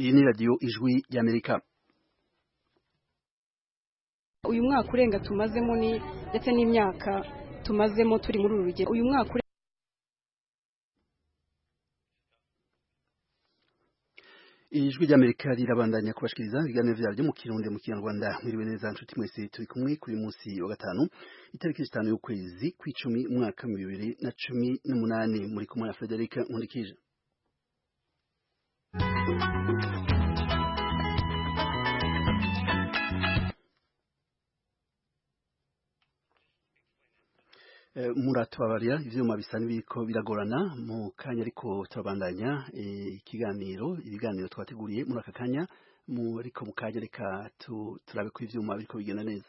Iyi ni radio Ijwi ry'Amerika. Uyu mwaka urenga tumazemo ni ndetse n'imyaka tumazemo turi muri uru rugendo. Uyu mwaka Ijwi ry'Amerika rirabandanya kubashikiriza ibiganiro vyaryo mu Kirundi mu Kinyarwanda. Mwiriwe neza nshuti mwese, turi kumwe kuri munsi wa gatanu itariki 5 y'ukwezi kw'icumi umwaka 2018 muri kumwe na Frederic Nkundikije. Muratubabarira ivyuma bisa n'ibiko biragorana mu kanya, ariko turabandanya ibiganiro twateguriye muri aka kanya ariko mu kanya reka turabe ko ivyuma biriko bigenda neza.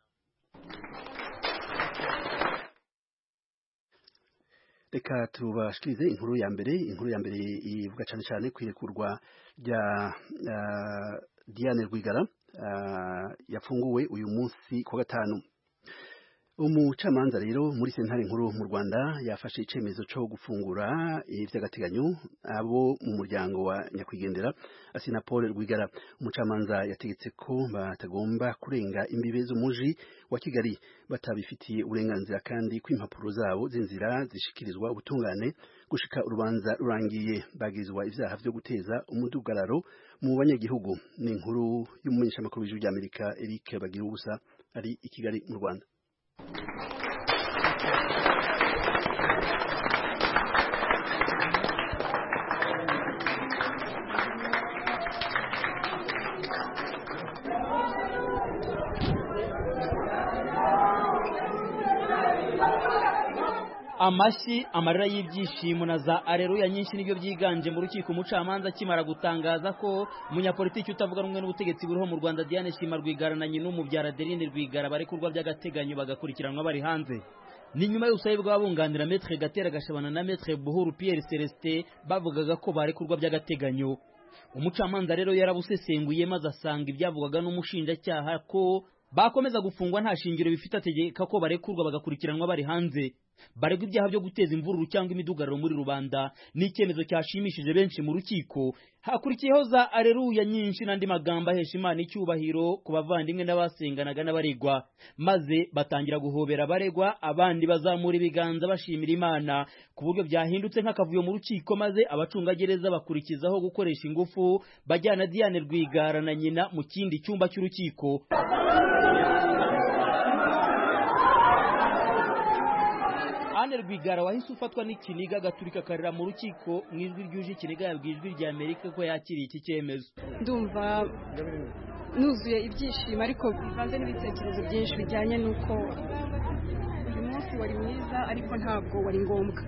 Reka tubashikirize inkuru ya mbere ivuga cane cane kwirekurwa rya Diane Rwigara yafunguwe uyu munsi kwa gatanu. Umucamanza rero muri sentare nkuru mu Rwanda yafashe icemezo cyo gufungura ivy'agateganyo abo mu muryango wa nyakwigendera Assinapol Rwigara. Umucamanza yategetse ko batagomba kurenga imbibe z'umuji wa Kigali batabifitiye uburenganzira, kandi ko impapuro zabo z'inzira zishikirizwa ubutungane gushika urubanza rurangiye. Bagizwa ivyaha vyo guteza umudugararo mu banyagihugu. Ni inkuru y'umumenyeshamakuru w'Ijwi ry'Amerika Eric Bagirubusa ari i Kigali mu Rwanda. Amashi amarira y'ibyishimo na za areruya nyinshi nibyo byiganje mu rukiko. Umucamanza kimara gutangaza ko umunyapolitiki utavuga rumwe n'ubutegetsi buriho mu Rwanda Diane Shima Rwigara na nyina umubyara Adeline Rwigara barekurwa by'agateganyo bagakurikiranwa bari hanze. Ni nyuma y'ubusabe bw'abunganira Maître Gatera Gashabana na Maître Buhuru Pierre Celestin bavugaga ko barekurwa by'agateganyo. Umucamanza rero yarabusesenguye maze asanga ibyavugaga n'umushinjacyaha ko bakomeza gufungwa nta shingiro bifite, ategeka ko barekurwa bagakurikiranwa bari hanze. Baregwa ibyaha byo guteza imvururu cyangwa imidugararo muri rubanda. Ni icyemezo cyashimishije benshi mu rukiko. Hakurikiyeho za areruya nyinshi n'andi magambo ahesha Imana icyubahiro ku bavandimwe n'abasenganaga n'abaregwa, maze batangira guhobera abaregwa, abandi bazamura ibiganza bashimira Imana ku buryo byahindutse nk'akavuyo mu rukiko, maze abacungagereza bakurikizaho gukoresha ingufu bajyana Diane Rwigara na nyina mu kindi cyumba cy'urukiko. Anne Rwigara wahise ufatwa n'ikiniga agaturika karira mu rukiko. Mu ijwi ryuje ikiniga yabwiye Ijwi ry'Amerika ko yakiriye iki cyemezo. Ndumva nuzuye ibyishimo ariko bivanze n'ibitekerezo byinshi bijyanye n'uko uyu munsi wari mwiza ariko ntabwo wari ngombwa.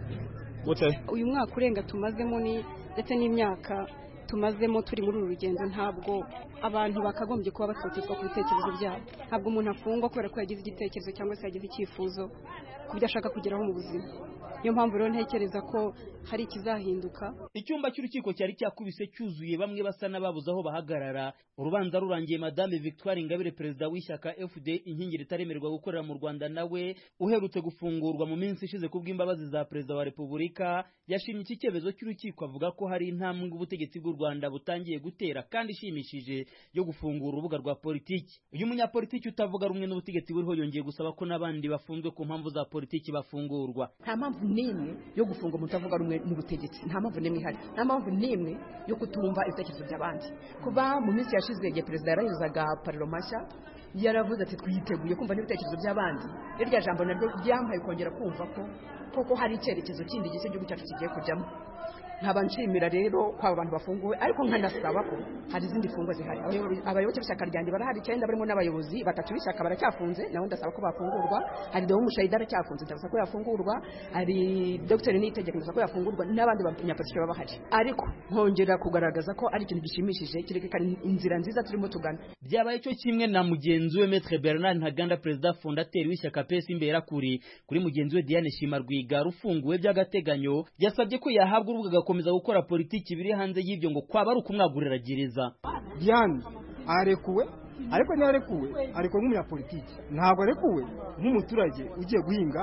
Uyu mwaka urenga tumazemo ni ndetse n'imyaka tumazemo turi muri uru rugendo, ntabwo abantu bakagombye kuba batotezwa ku bitekerezo byabo. Ntabwo umuntu afungwa kubera ko yagize igitekerezo cyangwa se yagize icyifuzo ku byo ashaka kugeraho mu buzima. Niyo mpamvu rero ntekereza ko hari ikizahinduka. Icyumba cy'urukiko cyari cyakubise cyuzuye, bamwe basa n'ababuze aho bahagarara. Urubanza rurangiye, Madame Victoire Ingabire, perezida w'ishyaka FD inkingi ritaremerwa gukorera mu Rwanda, nawe uherutse gufungurwa mu minsi ishize kubw'imbabazi za perezida wa Repubulika, yashimye iki cyemezo cy'urukiko avuga ko hari intambwe ubutegetsi bw'u Rwanda butangiye gutera kandi ishimishije yo gufungura urubuga rwa politiki. Uyu munyapolitiki utavuga rumwe n'ubutegetsi buriho yongeye gusaba ko n'abandi bafunzwe ku mpamvu za politiki bafungurwa. Nta mpamvu n'imwe yo gufunga umuntu utavuga rumwe n'ubutegetsi, nta mpamvu n'imwe ihari, nta mpamvu n'imwe yo kutumva ibitekerezo by'abandi. Kuba mu minsi yashize igihe perezida yarahizaga parilo mashya yaravuze ati twiteguye kumva n'ibitekerezo by'abandi, iryo jambo naryo ryampaye kongera kumva ko koko hari icyerekezo kindi gishya igihugu cyacu kigiye kujyamo. Nkaba nshimira rero ko aba bantu bafunguwe, ariko nkanasaba ko hari izindi fungwa zihari. Abayoboke b'ishyaka ryanjye barahari 9 barimo n'abayobozi 3 b'ishyaka baracyafunze, nawe ndasaba ko bafungurwa. Hari Deo Mushayida aracyafunze, ndasaba ko yafungurwa. Hari Dr Niyitegeka ndasaba ko yafungurwa, n'abandi banyapolitiki baba bahari. Ariko nkongera kugaragaza ko ari ikintu gishimishije kirekana inzira nziza turimo tugana. Byabaye cyo kimwe na mugenzi we Maître Bernard Ntaganda, perezida fondateur w'ishyaka PS Imberakuri, kuri mugenzi we Diane Shima Rwigara ufunguwe by'agateganyo, yasabye ko yahabwa urubuga komeza gukora politiki biri hanze y'ibyo ngo kwaba ari ukumwagurira gereza. Diane arekuwe, ariko ntiarekuwe ariko nk'umunyapolitiki, ntabwo arekuwe nk'umuturage ugiye guhinga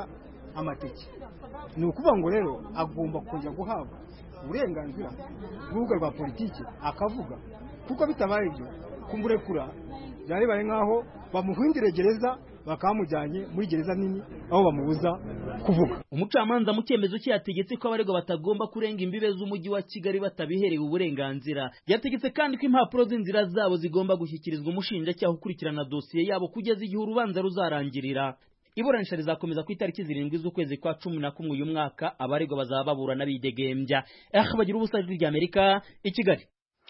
amateke ni ukuvuga ngo rero agomba kujya guhabwa uburenganzira bw'urubuga rwa politiki akavuga, kuko bitabaye ibyo kumurekura byabaye nk'aho bamuhindire gereza bakamujyanye muri gereza nini aho bamubuza kuvuga. Umucamanza mu cyemezo cye yategetse ko abaregwa batagomba kurenga imbibe z'umujyi wa Kigali batabiherewe uburenganzira. Yategetse kandi ko impapuro z'inzira zabo zigomba gushyikirizwa umushinjacyaha ukurikirana dosiye yabo kugeza igihe urubanza ruzarangirira. Iburanisha rizakomeza ku itariki 7 z'ukwezi kwa 11 uyu mwaka. Abaregwa bazaba baburana bidegembya. Bagira ubusa bw'irya Amerika i Kigali.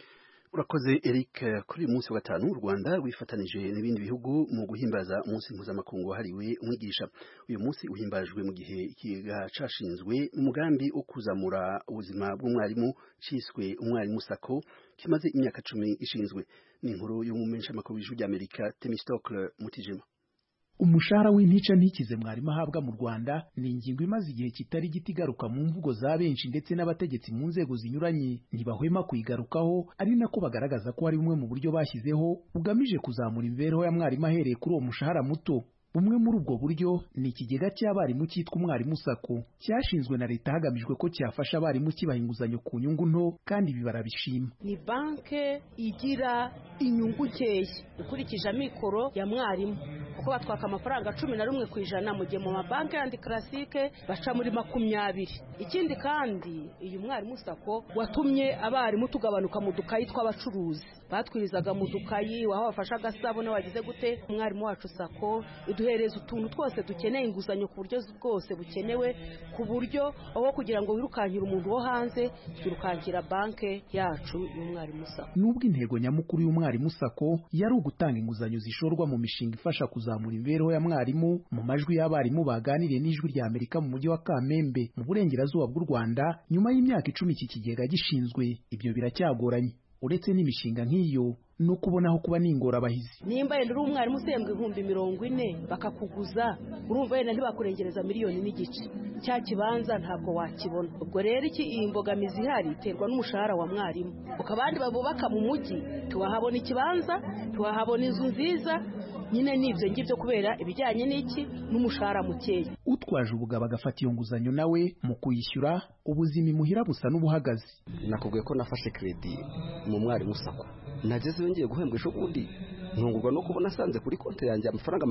Urakoze Eric. Kuri uyu munsi wa gatanu u Rwanda rwifatanije n'ibindi bihugu mu guhimbaza umunsi mpuzamakungu wahariwe umwigisha. Uyu munsi uhimbajwe mu gihe ikiga cashinzwe umugambi wo kuzamura ubuzima bw'umwarimu ciswe umwarimu Sako kimaze imyaka 10 ishinzwe. Ni inkuru y'umumenyesha makuru w'ijwi ry'Amerika Temistocle Mutijima. Umushahara w'intica ntikize mwarimu ahabwa mu Rwanda ni ingingo imaze igihe kitari giti igaruka mu mvugo za benshi ndetse n'abategetsi mu nzego zinyuranye ntibahwema kuyigarukaho, ari nako bagaragaza ko hari bumwe mu buryo bashyizeho bugamije kuzamura imibereho ya mwarimu ahereye kuri uwo mushahara muto. Bumwe muri ubwo buryo ni ikigega cy'abarimu cyitwa umwarimu Sako cyashinzwe na leta hagamijwe ko cyafasha abarimu kibaha inguzanyo ku nyungu nto kandi ibi barabishima. Ni banke igira inyungu nkeya ukurikije amikoro ya mwarimu, kuko batwaka amafaranga 11% mu gihe mu mabanki yandi classique baca muri 20. Ikindi kandi uyu mwarimu Sako watumye abarimu tugabanuka mu dukayi tw'abacuruzi batwirizaga mu dukayi waho bafasha agasabune wagize gute. Umwarimu wacu Sako duhereza utuntu twose dukeneye inguzanyo ku buryo bwose bukenewe, ku buryo aho kugira ngo wirukankire umuntu wo hanze twirukankira banke yacu y'umwarimu Sako. Nubwo intego nyamukuru y'umwarimu Sako yari ugutanga inguzanyo zishorwa mu mishinga ifasha kuzamura imibereho ya mwarimu, mu majwi y'abarimu baganiriye n'ijwi rya Amerika mu mujyi wa Kamembe mu burengerazuba bw'u Rwanda, nyuma y'imyaka 10 iki kigega gishinzwe ibyo biracyagoranye. Uretse n'imishinga nk'iyo no kubonaho kuba n'ingorabahizi. Nimba yenda uri umwarimu usembwa 40,000 bakakuguza, urumva yenda ntibakurengereza 1.5 miliyoni. Cya kibanza ntabwo wakibona. Ubwo rero iki imbogamizi ihari iterwa n'umushahara wa mwarimu. Ukabandi babubaka mu mujyi tuwahabona ikibanza, tuwahabona inzu nziza, nyine nivyo ngivyo kubera ibijyanye n'iki n'umushahara mukeya. Utwaje ubugaba agafata iyo nguzanyo nawe mu kuyishyura ubuzima imuhira busa n'ubuhagazi. Nakubwiye ko nafashe credit mu mwarimu Sako, nageze yongeye guhembwa ejo bundi ntungurwa no kubona asanze kuri konti yanjye amafaranga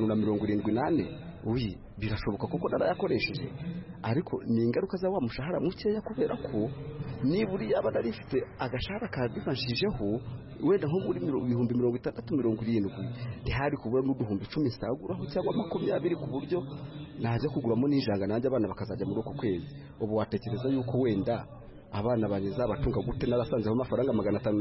578. Uyi birashoboka kuko narayakoresheje, ariko ni ingaruka za wa mushahara mukeya, kubera ko niburi yaba narifite agashahara kadifanshijeho wenda nko muri 60-70 ntihari kubura n'uduhumbi 10 saguraho cyangwa 20 ku buryo naje kuguramo n'ijanga nanjye abana bakazajya muri uko kwezi. Ubu watekereza yuko wenda abana banyeza batunga gute narasanzeho amafaranga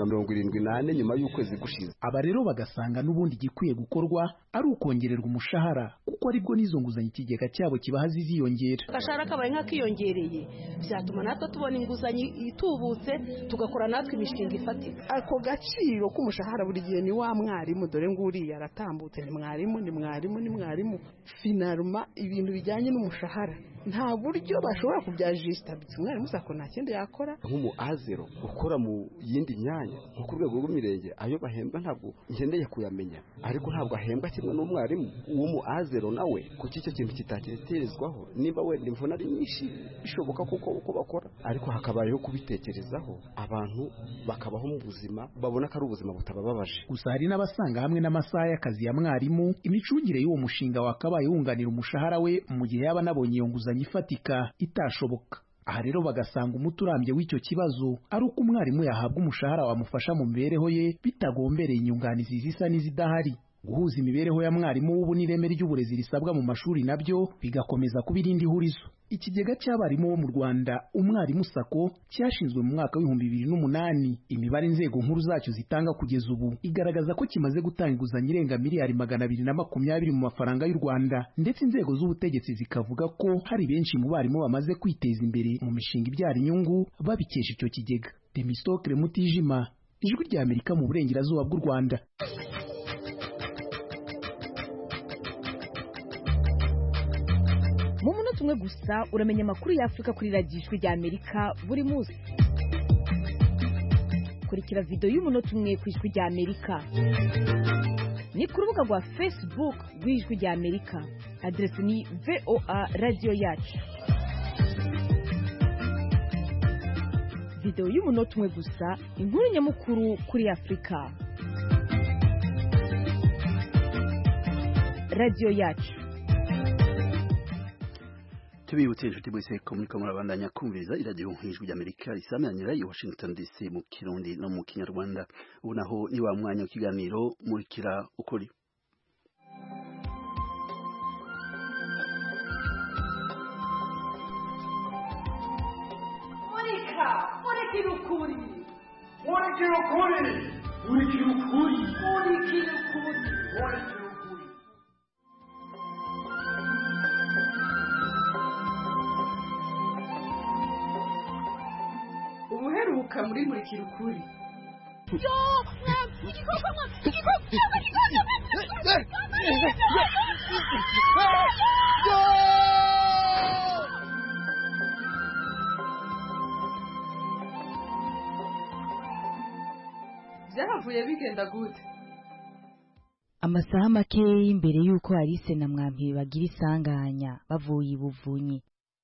578 nyuma y'ukwezi gushize. Aba rero bagasanga n'ubundi gikwiye gukorwa ari ukongererwa umushahara, kuko aribwo n'izo nguzanyo ikigega cyabo kibaha ziziyongera. Agashahara kabaye nk'akiyongereye byatuma natwe tubona inguzanyo itubutse tugakora natwe imishinga ifatika. Ako gaciro k'umushahara buri gihe ni wa mwarimu, dore nguri yaratambutse ni mwarimu. Finalma ibintu bijyanye n'umushahara nta buryo bashobora kubyajista. Umwarimu Sako nta kindi yakora. Nk'umu azero ukora mu yindi myanya nko ku rwego rw'imirenge, ayo bahembwa ntabwo ngendeye kuyamenya, ariko ntabwo ahembwa kimwe n'umwarimu w'umu azero nawe. Kuki icyo kintu kitatekerezwaho? Niba wenda imvuna ari nyinshi bishoboka kuko uko bakora, ariko hakabayeho kubitekerezaho, abantu bakabaho mu buzima babona ko ari ubuzima butabababaje. Gusa hari n'abasanga hamwe n'amasaha y'akazi ya mwarimu imicungire y'uwo mushinga wakabaye wunganira umushahara we mu gihe yaba nabonye iyo nguzanyo ifatika itashoboka. Aha rero bagasanga umuti urambye w'icyo kibazo ari uko umwarimu yahabwa umushahara wamufasha mu mibereho ye bitagombereye inyunganizi zisa n'izidahari. Guhuza imibereho ya mwarimu w'ubu n'ireme ry'uburezi risabwa mu mashuri nabyo bigakomeza kuba irindi hurizo. Ikigega cy'abarimu bo mu Rwanda umwarimu Sako cyashinzwe mu mwaka w'2008. Imibare inzego nkuru zacyo zitanga kugeza ubu igaragaza ko kimaze gutanga inguzanyo irenga miliyari 220 mu mafaranga y'u Rwanda, ndetse inzego z'ubutegetsi zikavuga ko hari benshi mu barimu bamaze kwiteza imbere mu mishinga ibyara inyungu babikesha icyo kigega. Temistocle Mutijima, ijwi rya Amerika mu burengerazuba bw'u Rwanda. Mu munota umwe gusa uramenya amakuru y'Afrika kuri radiyo ijwi rya Amerika buri munsi. Kurikira video y'umunota umwe ku ijwi rya Amerika. ni ku rubuga rwa Facebook rw'Ijwi rya Amerika. Adresi ni VOA Radio Yacu. Video y'umunota umwe gusa, inkuru nyamukuru kuri Afrika. Radio Yacu. Tubibutse inshuti mwese ko muriko murabandanya kumviriza iradiyo Ijwi rya Amerika risamanira i Washington DC mu Kirundi no mu Kinyarwanda. Ubu naho ni wa mwanya w'ikiganiro Murikira Ukuri. Murikira Ukuri. Murikira Ukuri. Murikira Ukuri. Murikira Ukuri. Ubuheruka muri Murikira Ukuri. Byahavuye bigenda gute? Amasaha make imbere yuko Alice na Mwampi bagira isanganya bavuye ibuvunyi.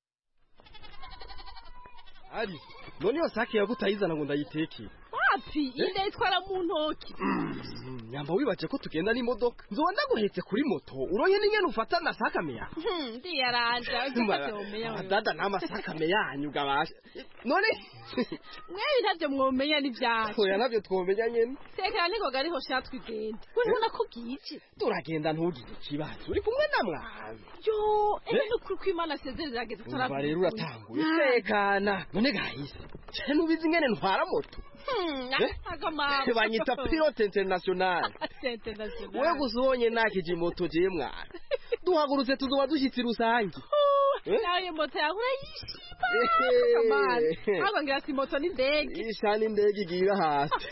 Ari, none yo sake yagutayizana ngo ndayiteke. Wapi, inde itwara mu ntoki. Nyamba wibaje ko tugenda n'imodoka. Nzonda guhetse kuri moto. Uronye n'ingene ufata na sakameya. Ndi yaranja ugiye dada nama sakameya anyuga bashe. None mwe ntavyo mwomenya n'ivyaje. Oya navyo twomenya nyene. Tekera niko gariho shatwigenda. We ntuna ko bwije. Turagenda ntugire ikibazo. Uri kumwe na Mwampi. Yo, ene kuri kwimana sezerageze turavuga. Rero uratanguye. Tekana. None gahise. Cyane ubizi ingene ntwara moto. Agama. Banyita pilote international. Wewe gusonye nakije moto je mwana. Duhagurutse tuzoba dushitsi rusangi. Nawe moto yawe yishiba. Kamana. Aba ngira si moto ni ndege. Ishani ndege igira hasi.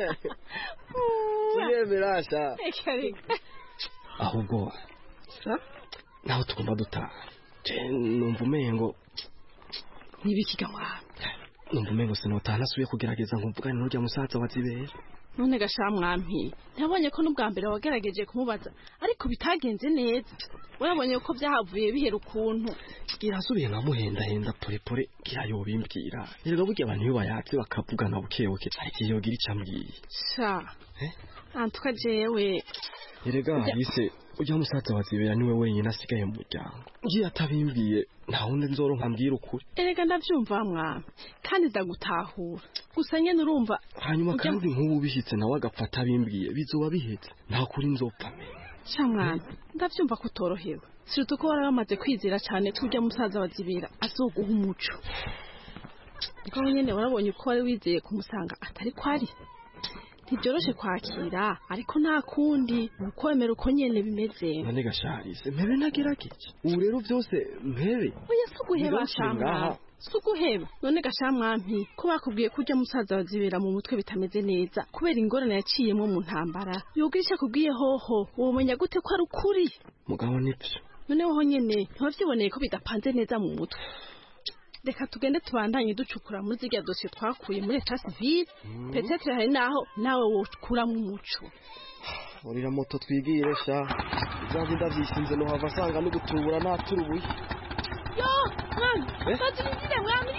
Yemerasha. Ahubwo. Sa? Naho tugomba dutaha. Je numva umengo. Nibikiga mwana. Numva umengo sinotana suye kugerageza nkumvugana n'urya musaza wa Zibera. None gasha Mwampi, nabonye ko n'ubwa mbere wagerageje kumubaza ariko bitagenze neza. Urabonye ko byahavuye bihera ukuntu. Gira subiye nkamuhenda pore gira yobimbwira. Rero burya abantu iyo bayatse bakavugana bukebuke ariko yogira icambwiye. Sha. Antuka jewe. Erega Alice ujya musaza wa Zibera niwe wenyine asigaye mu muryango. Ngiye atabimbwiye nta wundi nzoronka mbwira ukuri. Erega ndavyumva Mwampi kandi ndagutahura. Gusa nyene urumva hanyuma kandi nk'ubu bishitse nawe agapfata abimbwiye bizoba bihetse nta kuri nzopfa menya. Sha Mwampi ndavyumva kutorohewe. Siruta ko waramaze kwizera cyane tujya musaza wa Zibera azoguha umuco. Ubwo nyene warabonye ko wari wizeye kumusanga atari kwari. Ntibyoroshe kwakira ariko nta kundi ukwemera uko nyene bimeze. None gasharise mpebe nagerageje. Ubu rero byose mpebe. Oya suguheba shamwa. Suguheba. None gasha Mwampi ko bakubwiye kujya musaza wa Zibera mu mutwe bitameze neza kubera ingorane yaciyemo mu ntambara. Yogisha kubwiye hoho womenya gute ko ari ukuri. Mugabo nivyo. None ho nyene ntavyiboneye ko bidapanze neza mu mutwe. Reka tugende tubandanye ducukura muri zirya dosiye twakuye muri Etat Civil. Peut-être hari naho nawe wokura mu muco. Urira moto twigire sha. Zaje ndavyishinze no hava sanga no gutubura naturubuye. Yo, Mwampi. Bazingira Mwampi.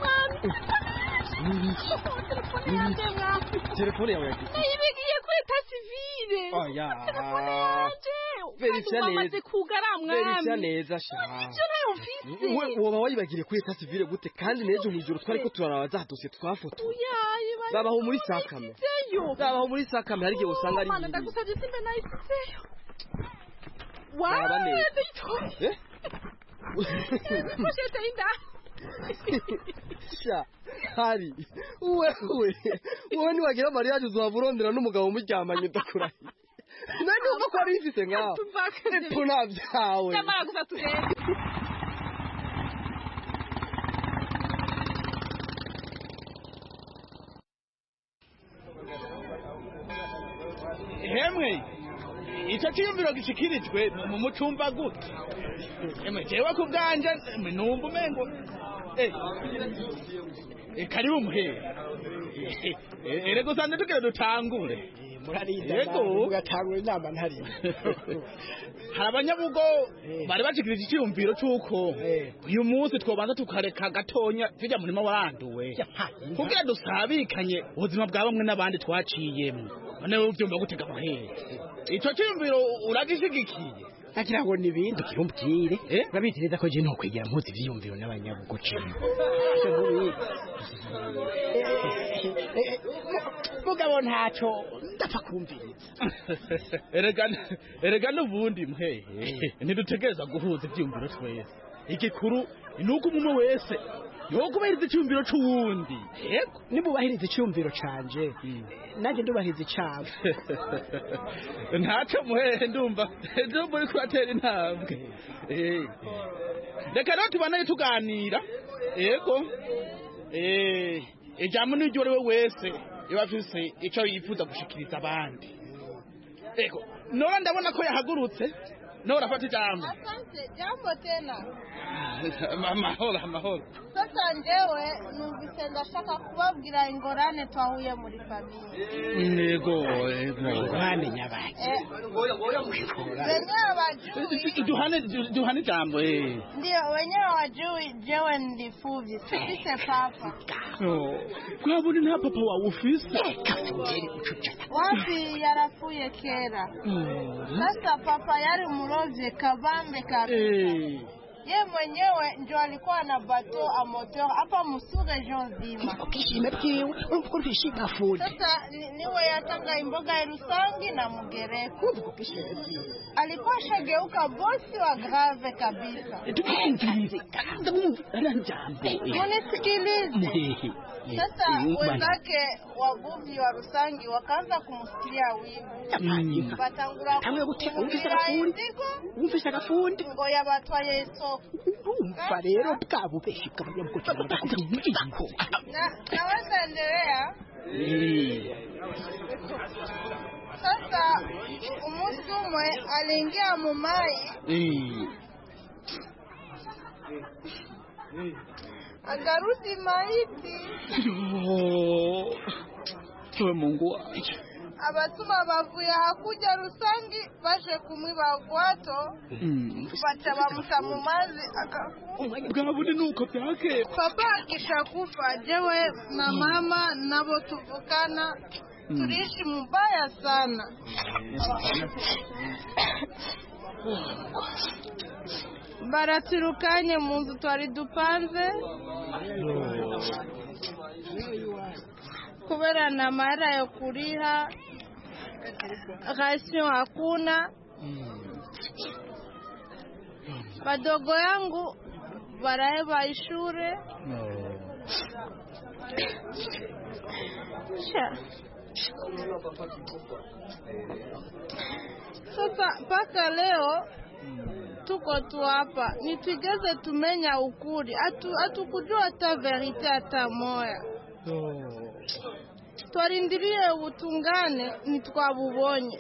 Telefone yawe yaki. Ibigiye kuri Etat Civil. Oya. Telefone yaje. Vericia neza. Bamaze kugara Mwampi. Vericia neza sha. Icyo nayo mfise. Woba wayibagire kuri Etat Civil gute kandi nejo mwijoro twari ko turaraba za dosiye twafoto. Babaho muri Sakame. Babaho muri Sakame hari gihe usanga ari. Mana ndagusabye simbe nayiseyo. Wow. Eh? Mushete inda. Sha. Hari. Wowe ni wagira mariage uzaburondera n'umugabo muryamanye ndakurahi. Nani uva ko ari ifite ngaho. Tuna byawe. Nyamara gusa tugende. Hemwe icyo cyiyumviro gishikirijwe mu mucumba gute jewe ku bwanje numva umengo karibu muhere erega usanga tugire dutangure murarinda mugatangura inama ntari hari abanyabugo bari bashikirije icyumviro cy'uko uyu munsi twobanza tukareka gatonya tujya murima waranduwe kugira dusabikanye ubuzima bwa bamwe n'abandi twaciyemo none ubyumva gutega muhere icyo cyumviro uragishigikiye nagira ngo nibindi ukirumbwire urabizi ko je no kwigira mpuzi ivyiyumviro n'abanyabugo cimo mugabo ntaco ndapfa kumviriza erega n'ubundi mhehe ntidutegereza guhuza ivyiyumviro twese igikuru ni uko umwe wese yokubahiriza icyumviro c'uwundi yego nimubahiriza icyumviro canje nanjye ndubahiriza icabo ntaco muhehe ndumva uri kuratera intambwe reka rero tubanaye tuganira yego ijambo n'iryo uriwe wese iyo afise ico yifuza gushikiriza abandi yego nora ndabona ko yahagurutse nora fata ijambo. Asante, jambo tena. Mahoro. Sasa njewe numvise ndashaka kubabwira ingorane twahuye muri familia. Yego. Ingorane nyabaki. Wenyewe wajui. Duhane jambo Ndio, wenyewe wajui jewe ndifuvi. Sifise papa. Kwa budi na papa wa ufise. Wapi yarafuye kera. Sasa papa yari murovye kabambe kabisa. Ye mwenyewe ndio alikuwa na bateau a moteur hapa musu region zima. Sasa niwe yatanga imboga ya Rusangi na Mugereko. Alikuwa shageuka bosi wa grave kabisa. Munisikilize. Sasa wenzake wavuvi wa Rusangi wakaanza kumsikia wivu. Batangura kumvira indigo. Umfisha gafundi. Ngo yabatwaye isoko. Umfa rero bwabo beshika banyamukira ndakubwiko. Naweza endelea. Sasa umunsi umwe aliingia mumai. Akarudi maiti. Wewe Mungu wanje. Abatuma bavuye hakuja Rusangi bashe kumwiba gwato. Bacha bamuta mumazi Bwabudi nuko byake. Papa akishakufa jewe na mama nabo tuvukana. Tuliishi mubaya sana. Baratirukanye munzu twari dupanze. Kubera na mara yo kuriha. Rasio hakuna. Wadogo yangu waraeba ishure. Sasa mpaka leo tuko tu hapa nitwigeze tumenya ukuri hatukujua hata verite hata moya. Twarindirie ubutungane nitwabubonye.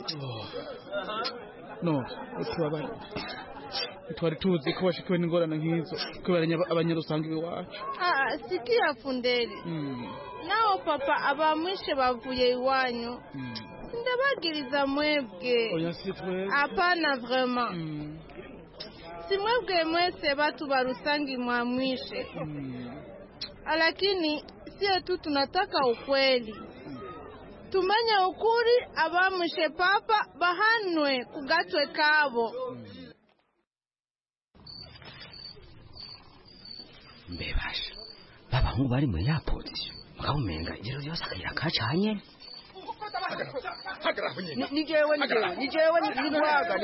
No, utwabana. Twari tuzi ko washikiwe n'ingorane nk'izo kubera abanyarusangi iwacu. Sikia Funderi. Nao papa abamwishe bavuye iwanyu. Ndabagiriza mwebwe. Hapana vraiment. Si mwebwe mwese batu barusangi mwamwishe. Lakini sie tu tunataka ukweli. Tumenye ukuri abamwishe papa bahanwe kugatwe kabo. Mbebasha baba nku bari muri ya position mukawumenga ijoro ryose akayira kacanye nijewe nikwaga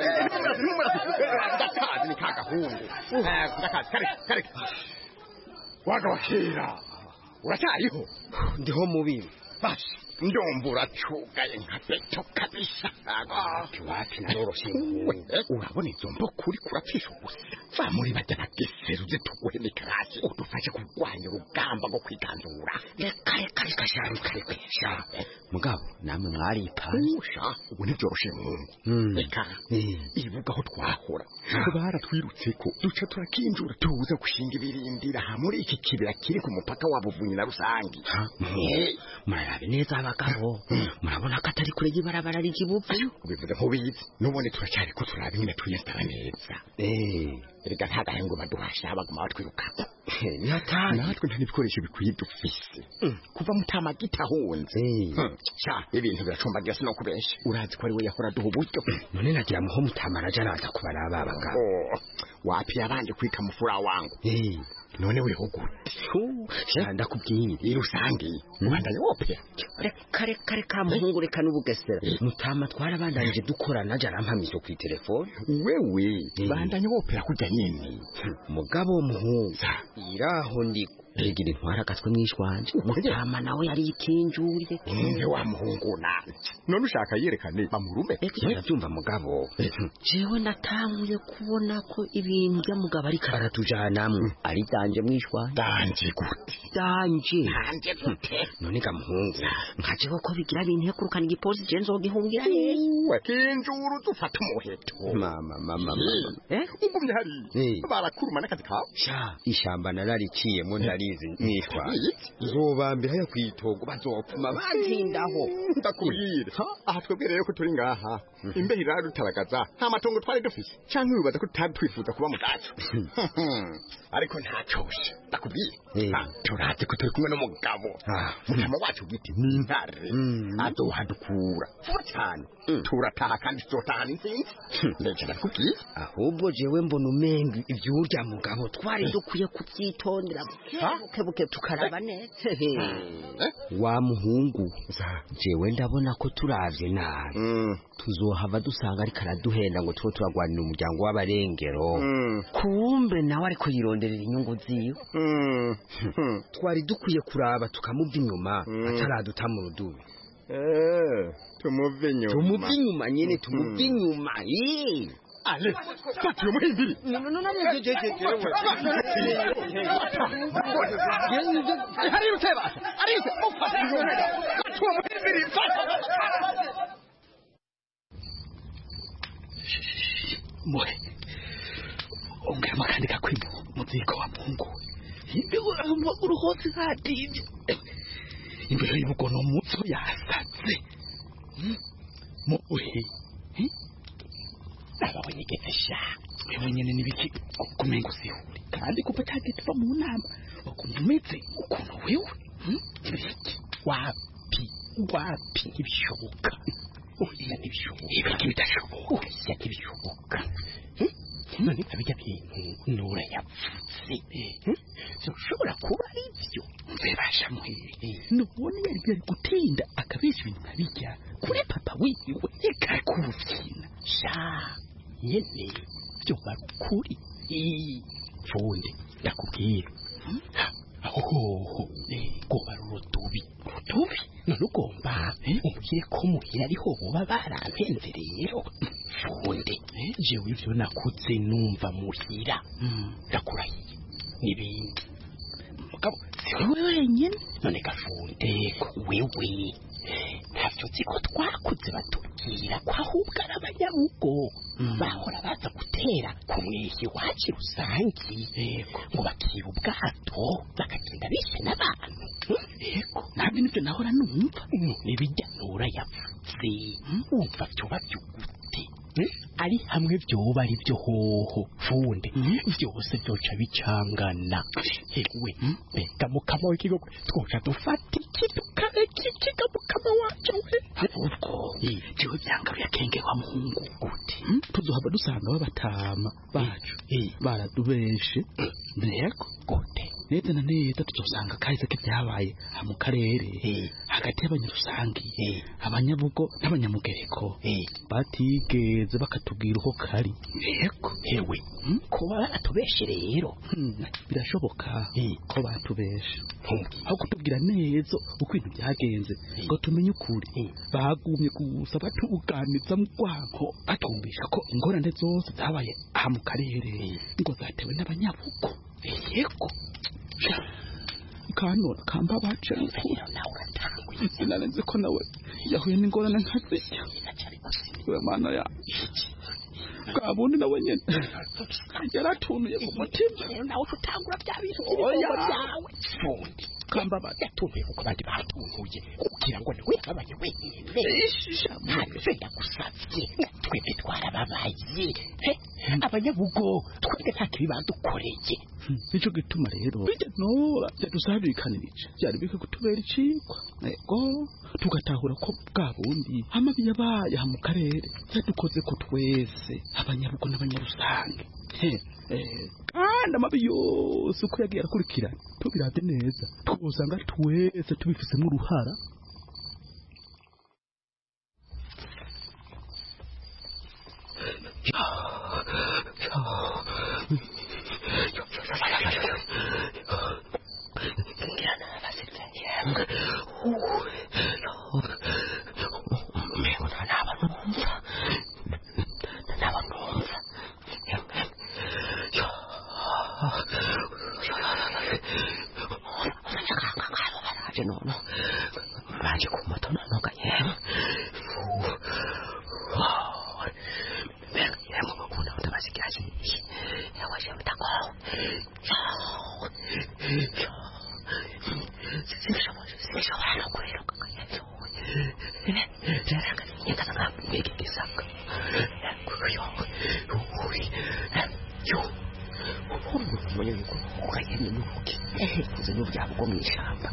ndakazi nikagahungu ndakazi kare waga wakira uracyariho ndiho mubibi basi ndumva uracugaye nka beto kabisa wapi naroroshye urabona izo mboko uri kurapisha gusa va muri bajyana geseruze tuguhe n'ikarasi udufashe kurwanya urugamba rwo kwiganzura reka sharu karekesha mugabo namwe mwaripanze ubu ntibyoroshe mungu reka ibuga aho twahora baratwirutse ko duca turakinjura tuza gushinga ibirindira muri iki kibira kiri ku mupaka wa Buvunyi na Rusangi murabe neza abagabo murabona ko atari kure y'ibarabara ry'ibuvu ubivuze nk'ubizi nubone turacyari ko turaba nyine tuyestara neza erega nta gahengo baduhasha baguma batwiruka natwe nta n'ibikoresho bikwiye dufise kuva mutama gitahunze ibintu biracumbagira sino kubesha urazi ko ari we yahora duha uburyo none nagira muho mutama araja araza kubaraba abagabo wapi yabanje kwita mufura wangu none weho gute ndakubwiye irusange ubandanye wopera kare ka muhungu reka n'ubugesera mutama twarabandanije dukorana aje arampamizo ku telefone wewe bandanye wopera kujya nyene mugabo muhungu iraho ndiko Regire ntwara gatwe mwishwanje mutama nawe yari ikinjuriye nde wa muhungu nanje none ushaka yerekane bamurume ndavyumva mugabo jewe natanguye kubona ko ibintu bya mugabo ari karatujanamwe ari danje mwishwa danje gute danje gute none ga muhungu nkaje ko bigira bintu yakurukana igipolisi je nzogihungira we kinjuru dufata umuheto mama ungumye hari barakuruma n'akazi kawe sha ishamba narariciyemo ndarizi mwishwa zobambira ya kwitogo bazopfuma bantindaho ndakubwira aha twebwe rero ko turi ngaha imbeho irarutaragaza nta matongo twari dufise canke wibaza ko tutari twifuza kuba mu gaco ariko ntacoshe ndakubwira turazi ko turi kumwe n'umugabo mutama wacu bwite n'intare azohadukura vuba cyane turataha kandi tuzotahana intsinzi ndetse ndakubwira ahubwo jewe mbona umenga ivyurya mugabo twari dukwiye kuvyitondera buke tukaraba neza wa muhungu jewe ndabona ko turavye nabi tuzohava dusanga ariko araduhenda ngo tuba turagwanira umuryango w'abarengero kumbe nawe ariko yironderera inyungu ziwe twari dukwiye kuraba tukamuva inyuma ataraduta mu rudubi tumuve inyuma nyene tumuve inyuma Ale, stop your movie. No. Moe, ongea makanika kwimbo, muziko wa Mungu. Imbeho uruhozi hadije. Imbeho y'ubugono mutso yasatse. Moe. Aba wenyegefesha. Wewe nyene nibiki kumengo sihuri. Kandi kupa target fa mu nama. Wakumumeze ukuntu wewe. Ibiki wapi ibishoboka. Oya nibishoboka. Ibiki bidashoboka. Oya nibishoboka. None abijya bintu nura yapfutse. Ushobora kuba ivyo. Mbebasha muhiri. Nubone yari gutinda akabesha ibintu nkabijya. Kuri papa wiwe eka kuvyina. Sha yene byo bakuri fundi ndakubwira aho go barutubi none ugomba umukire ko muhira ariho boba barampenze rero fundi jewe ivyo nakuze numva muhira ndakurahiye nibindi mugabo siwe wenyene none gafunde wewe ntavyo ziko twakuze batubwira ko ahubwo ari abanyabugo bahora baza gutera ku mwihi wacu rusangi ngo bakiba ubwato bakagenda bishe n'abantu yego ntabwo nibyo nahora numva nibijya nura yapfutse wumva vyoba vyugute ari hamwe vyoba ari vyo hoho funde vyose vyoca bicangana hewe mbega mukama w'ikigo twoca dufata ikintu karekikiga mukama wacu we ubwo jewe vyangaruye akenge wa muhungu gute tuzohava dusanga babatama bacu baradubeshe mbego gute neza na neza tuzosanga kahise k'ivyabaye mu karere hagati y'abanyarusangi abanyabugo n'abanyamugereko batigeze bakatubwira uko kari yego hewe ko baratubeshe rero birashoboka ko batubeshe aho kutubwira neza uko ibintu byagenze ngo tumenye ukuri bagumye gusa batuganiza mu rwanko batumvisha ko ingorane zose zabaye aha mu karere ngo zatewe n'abanyabugo yego kanora kamba bace nawe uratanguye sinarenze ko nawe yahuye n'ingorane nkazirya we mana ya kabundi nawe nyene yaratunuye ku mutima nawe utangura bya bintu by'ibikomo byawe ukambabaza tuve kuko abandi batuntuye kugira ngo niwe abaye wenyine ntabwo gusavye twebwe twarababaye abanyabugo twebwe nta kibi badukoreye nico gituma rero bijya nora byadusabirikanirije byari bike kutubera icikwa ego tugatahura ko bwa bundi amabi yabaye mu karere yadukoze ko twese abanyabugo n'abanyarusange kandi amabi yose uko yagiye arakurikirana tubirate neza twosanga twese tubifisemo uruhara baje ku moto nonoga yemwe yemwe kuna utabasikiaje yawaje mtako sishobora no kureruka reka nyakana mbege gisaka mwenye yuko ukayeni nuki kuze n'ubyabo bwo mu ishamba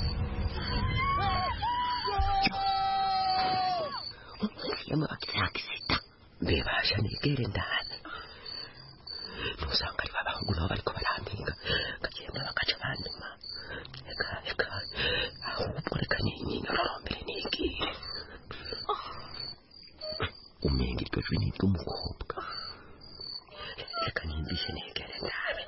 yama akisita mbebasha nigere ndana nusanga ari babahungu nabo bariko barampinga kagenda bakaca banduma eka ahubwo reka nyine rombere nigire umenga iryo jwi ni ry'umukobwa reka nimbishe nigere ndana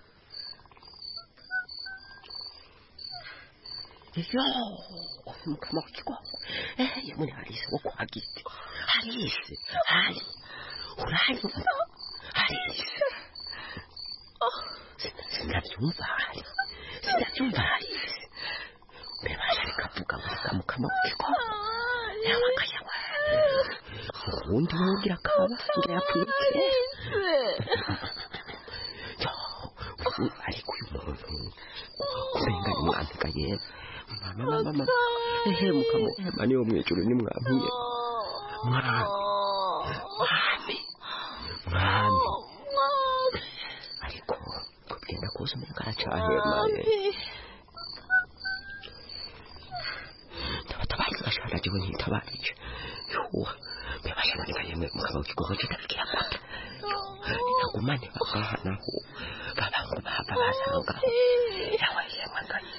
yo mukama w'ikigo yamune Alice wo kwa giti Alice hari uranywa Alice sinabyumva Alice mbebasha rikavuga mukama w'ikigo yawakayawa ubundi wogira kaba ngira yapfuye ariko uyu muntu kurenga ni mwandika yewe mama mukamo mani wo mwijuru ni mwampiye mwami ariko kugenda kuza umuntu karacahemaye ndabatabariza gashara jiwe ntitabarije yuwa mbebasha manika yemwe mukama w'ikigogo kitabigira kwata nagumane bagahanaho babangu bahava basanga yawe yemwe ngaye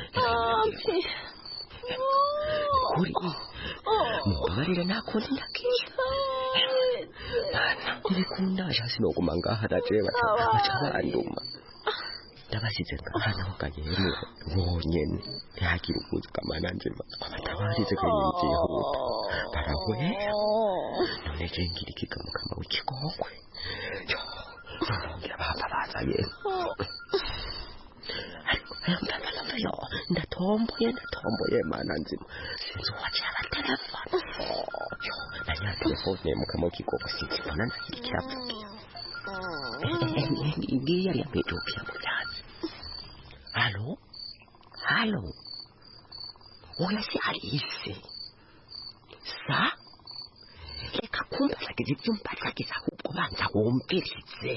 kuri mubarira nakundi ndakisha ndikunda shasi no kumanga hadaje bacha banduma ndabasize ngahana ukagene bonyene yakira ukuzi kamana nzima abatabarize kwenye huta barawe none jengiri kikamukama w'ikigongwe ngira bahava bazaye yo ndatomboye mana nzima sinzi wachara telefone yo nanya telefone mukama w'ikigongwe sinzibona nakirikiravugira ngiye yari yampejopya mu byatsi halo oya si Alice sa reka kumbasagiza ibyo mbasagiza ahubwo banza wumvirize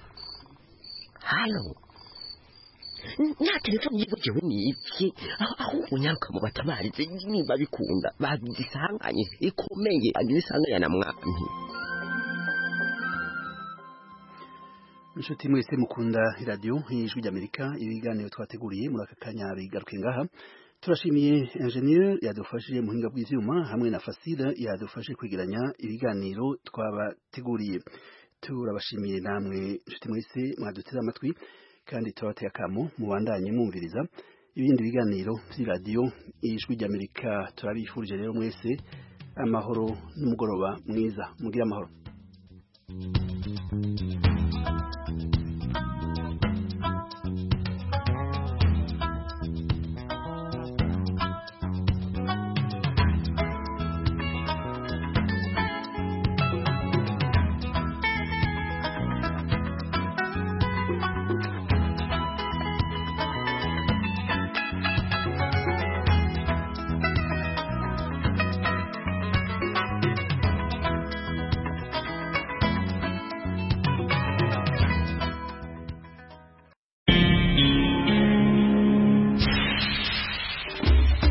halo nta telefone yivugiwe n'ibye ahubwo nyaruka mu batabarize niba bikunda bazisanganye ikomeye azisanganya na mwami inshuti mwese mukunda radio y'ijwi ry'Amerika ibiganiro twateguriye muri aka kanya bigaruke ngaha turashimiye ingenieur yadufashije mu hinga bw'ivyuma hamwe na Fasila yadufashe kwegeranya ibiganiro twabateguriye turabashimiye namwe inshuti mwese mwaduteze amatwi kandi tubateye akamo mubandanye mwumviriza ibindi biganiro by'iradio y'ijwi ry'Amerika turabifurije rero mwese amahoro n'umugoroba mwiza mugira amahoro